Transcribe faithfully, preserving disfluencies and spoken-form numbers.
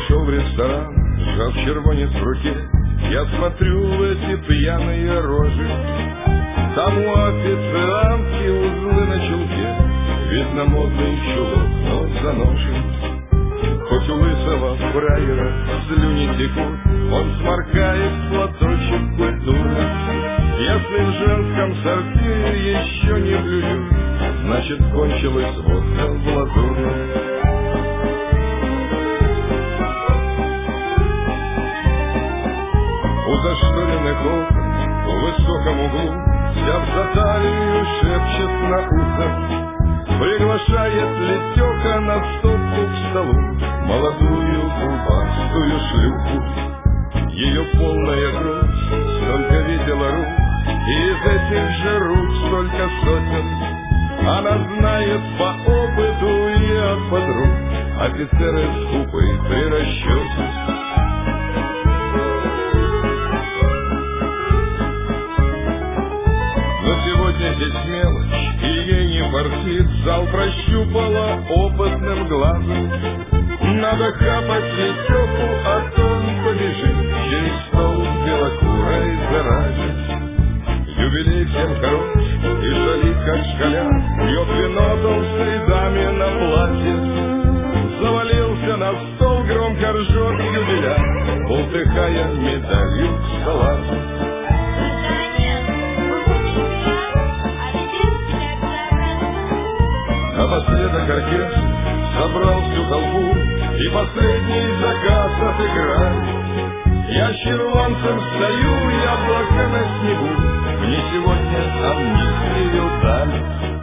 Зашел в ресторан, сжав червонец в руке, я смотрю в эти пьяные рожи. Там у официантки узлы на чулке, видно модный чулок, но заношен. Хоть у лысого фраера слюни текут, он сморкает платочек культурно. Если в женском сортире еще не блюют, значит кончилась водка в лазурном. У зашторенных окон в высоком углу, взяв за талию, шепчет на ухо, приглашает Летеха на стопку к столу молодую губастую шлюху. Ее полная грудь столько видела рук, и из этих же рук столько сотен. Она знает по опыту и от подруг, офицеры скупы при расчете. Но сегодня здесь мелочь, и ей не фартит, зал прощупала опытным глазом. Надо хапать Летеху, а то он побежит через стол белокурой заразы. Юбилей всем хорош и шалит, как шкаляр, пьет вино толстой даме на платье. Завалился на стол, громко ржет юбиляр, бултыхая медалью к салату. Напоследок оркестр собрал всю толпу, и последний заказ отыграли. Я червонцем стою, яблоко на снегу, мне сегодня амнистию дали.